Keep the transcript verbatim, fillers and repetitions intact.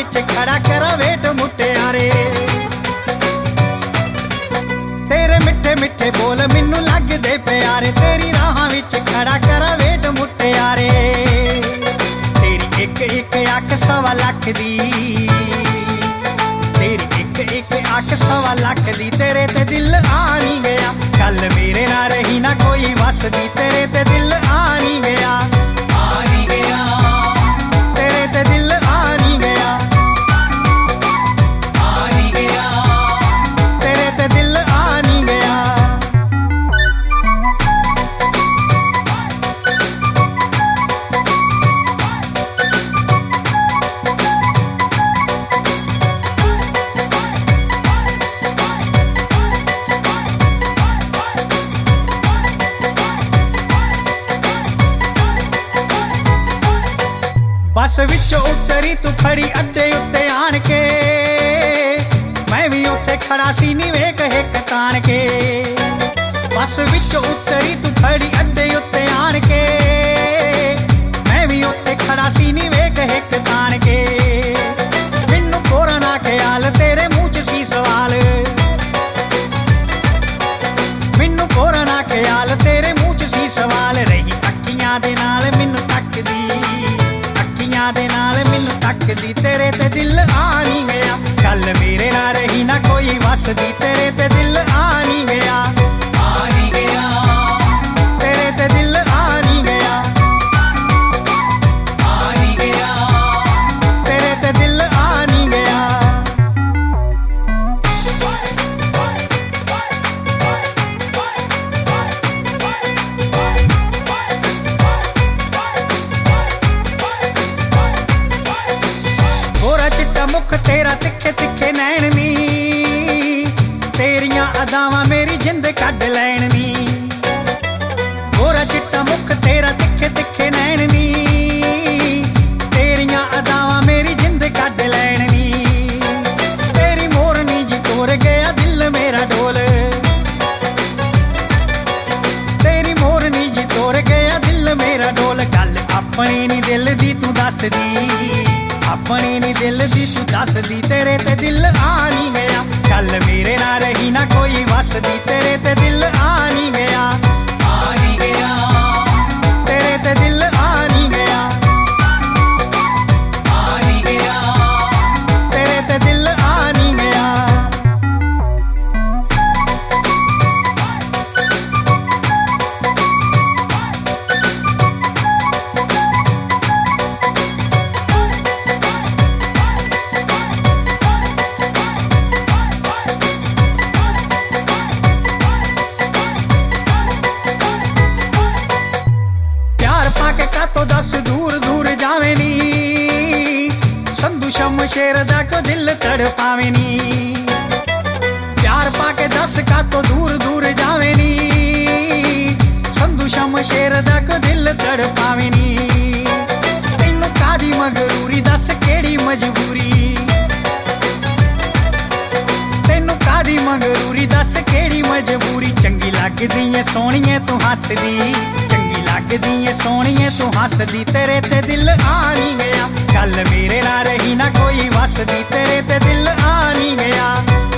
विच खड़ा करा वेट मुटियारे। तेरे मिठे मिठे बोल मैनू लगदे प्यारे, तेरी राहां विच खड़ा करा वेट मुटियारे। तेरी एक एक अख सवा लख दी, तेरी एक एक अख सवा लख दी, तेरे ते दिल आ नहीं गया। गल मेरे ना रही ना कोई वस दी, तेरे ते दिल आ नहीं गया, आ नहीं गया, तेरे ते दिल आ नहीं गया, आ नहीं गया, तेरे ते दिल आ नहीं गया। बस विचों उतरी तू खड़ी अड्डे उत्ते आण के, मैं भी उत्थे खड़ा सी नी वेख हिक ताण के। बस विचों उतरी तू खड़ी अड्डे उत्ते आण के, मैं भी उत्थे खड़ा सी नी वेख हिक ताण के। मैनू कोरा ना ख्याल तेरे मुंह च सी सवाल, मैनू कोरा ना ख्याल तेरे मुंह च सी सवाल। रही अखियां दे नाल मैनू तकदी, दे नाल मैनू तकदी, तेरे ते दिल आ नहीं गया। गल मेरे ना रही ना कोई वसदी, तेरे ते दिल आ नहीं गया, आ नहीं गया, तेरे ते दिल आ नहीं गया, आ नहीं गया, तेरे ते दिल आ नहीं गया। मुख तेरा तिखे तिखे नैन नी, तेरियां अदावां मेरी जिंद कढ लैन नी। गोरा चिट्टा मुख तेरा तिखे तिखे नैन नी, तेरियां अदावां मेरी जिंद कढ लैन नी। तेरी मोरनी जी तोर गया दिल मेरा डोल, तेरी मोरनी जी तोर गया दिल मेरा डोल। गल अपनी नी दिल दी तू दस दी, अपने नी दिल दी तू दस दी, तेरे ते दिल आ नहीं गया। गल मेरे ना रही ना कोई वस दी, तेरे ते दिल आ नहीं गया, आ नहीं गया, तेरे ते दिल आ नहीं गया, आ नहीं गया, तेरे ते दिल आ नहीं गया। तो दस दूर दूर जावे नी, संधू शमशेर दा को दिल तड़पावे नी। प्यार पाके दस का तो दूर दूर जावे नी, संधू शमशेर दा को दिल तड़पावे नी। तैनू कादी मगरूरी दस केड़ी मजबूरी, तैनू कादी मगरूरी दस केड़ी मजबूरी। चंगी लगदी ऐ सोहणीए तू हसदी, लगदी ऐ सोहणीए तू हसदी, तेरे ते दिल आ नहीं गया। गल मेरे ना रही ना कोई वसदी, तेरे ते दिल आ नहीं गया।